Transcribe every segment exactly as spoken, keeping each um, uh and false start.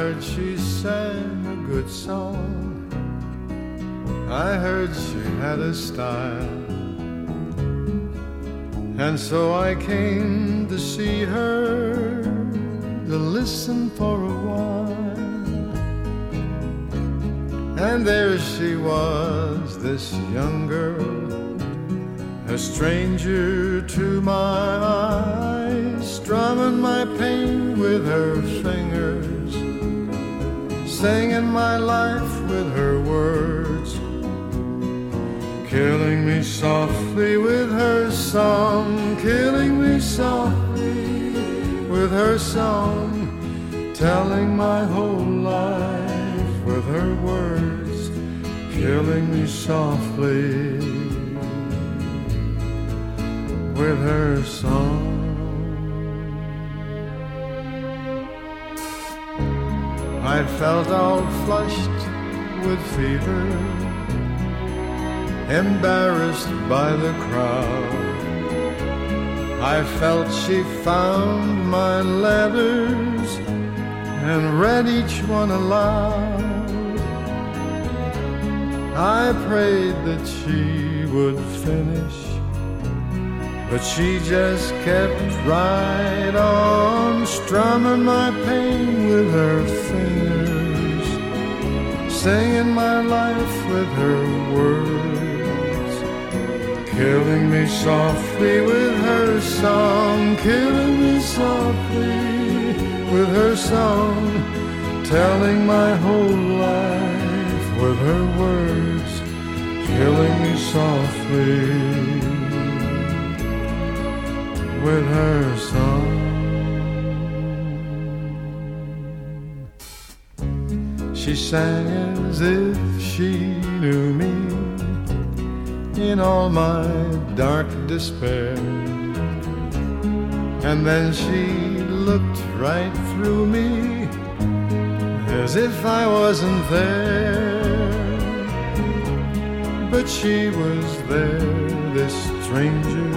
heard she sang a good song. I heard she had a style. And so I came to see her, to listen for a while. And there she was, this young girl, a stranger to my eyes, strumming my pain with her fingers, singing my life with her words, killing me softly with her song, killing me softly with her song, telling my whole life with her words, killing me softly with her song. I felt all flushed with fever, embarrassed by the crowd. I felt she found my letters and read each one aloud. I prayed that she would finish, but she just kept right on, strumming my pain with her fingers, singing my life with her words, killing me softly with her song, killing me softly with her song, telling my whole life with her words, killing me softly with her song. She sang as if she knew me in all my dark despair, and then she looked right through me as if I wasn't there. But she was there, this stranger,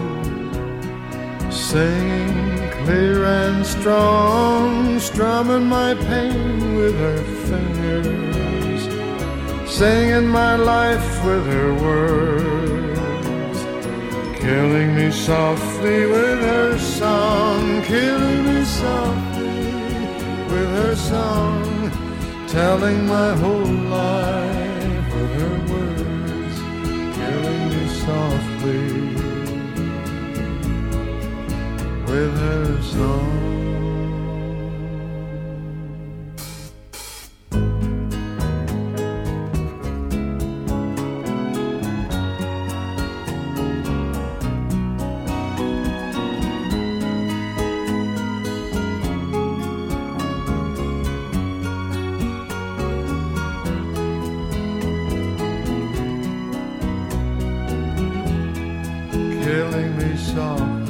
singing clear and strong, strumming my pain with her fingers, singing my life with her words, killing me softly with her song, killing me softly with her song, telling my whole life with her words, killing me softly with her song. Killing me softly